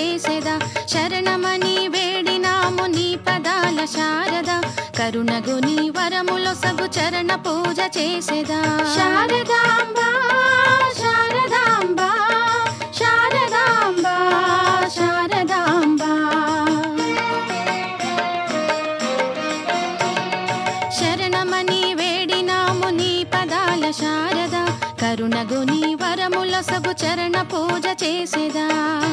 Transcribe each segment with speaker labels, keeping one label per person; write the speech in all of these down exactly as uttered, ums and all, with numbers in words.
Speaker 1: చేసేదా శరణమని వేడినాము నీ పదాల శారద కరుణగుని వరములొసగు చరణ పూజ చేసేదా శారదాంబ శారదాంబ శారదాంబ శారదాంబ శరణమని వేడినాము నీ పదాల శారద కరుణగుని వరములొసగు చరణ పూజ చేసేదా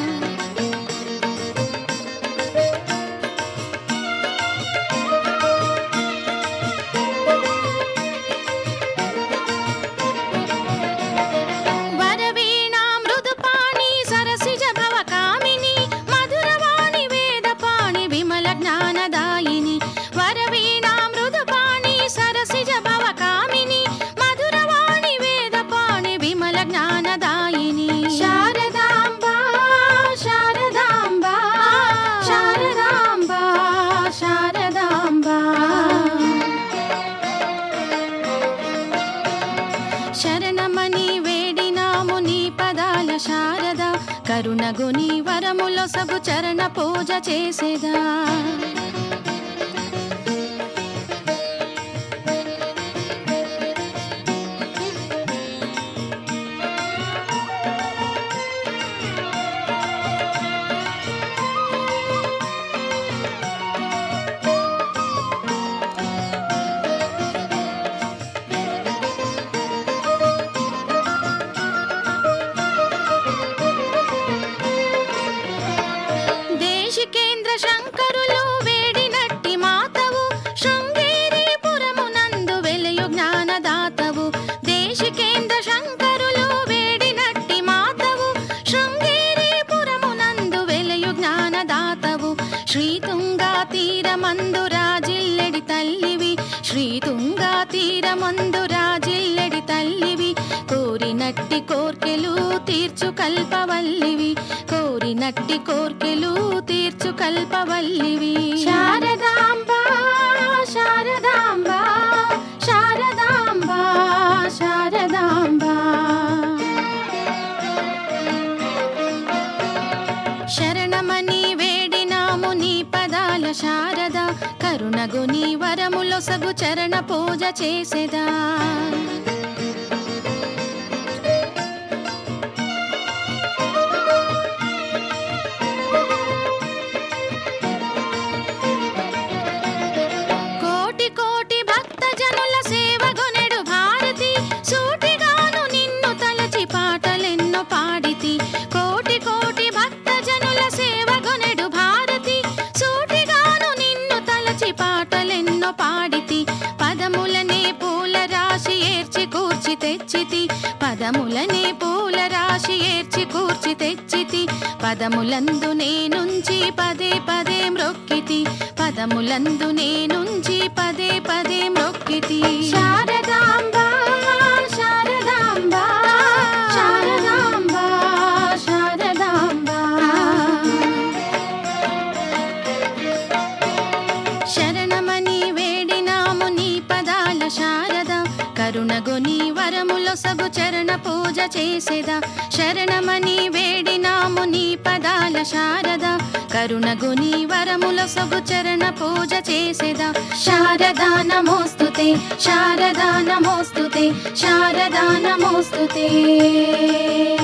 Speaker 1: శరణమని వేడినాము నీ పదాల శారద కరుణగుని వరములొసగు చరణ పూజ చేసేదా కేంద్ర శంకరులు వేడినట్టి మాతవు శృంగేరి పురమునందు వెలయు జ్ఞానదాతవు దేశికేంద్ర శంకరులు వేడినట్టి మాతవు శృంగేరి పురమునందు వెలయు జ్ఞానదాతవు శ్రీతుంగా తీరమందు రాజిల్లెడి తల్లివి శ్రీతుంగా తీరమందు రాజిల్లెడి తల్లివి కోరినట్టి కోర్కెలు తీర్చు కల్పవల్లివి కోరినట్టి కోర్కెలు తీర్చు కల్పవల్లివి శారదాంబ శారదాంబ శారదాంబ శారదాంబ శరణమని వేడినాము నీ పదాల శారద కరుణగుని వరములొసగు చరణ పూజ చేసేదా కోటి కోటి భక్త జనుల సేవగొనెడు భారతి సూటిగాను నిన్ను తలచి పాటలెన్నో పాడితి పదములనే పూల రాశి ఏర్చి కూర్చి తెచ్చితి పదములనే పూల రాశి ఏర్చి కూర్చి తెచ్చితి పదములందు నేనుంచి పదే పదే మ్రొక్కితి పదములందు నేనుంచి పదే పదే మ్రొక్కితి శారదాంబ శారదాంబ శారదాంబ శారదాంబ శరణమని వేడినాము నీ పదాల శారద కరుణగుని వరములొసగు చరణ పూజ చేసేదా శరణమని వేడినాము నీ పదాల శారద కరుణగుని వరములొసగు చరణ పూజ చేసేదా శారదా నమోస్తుతే శారదా నమోస్తుతే శారదా నమోస్తుతే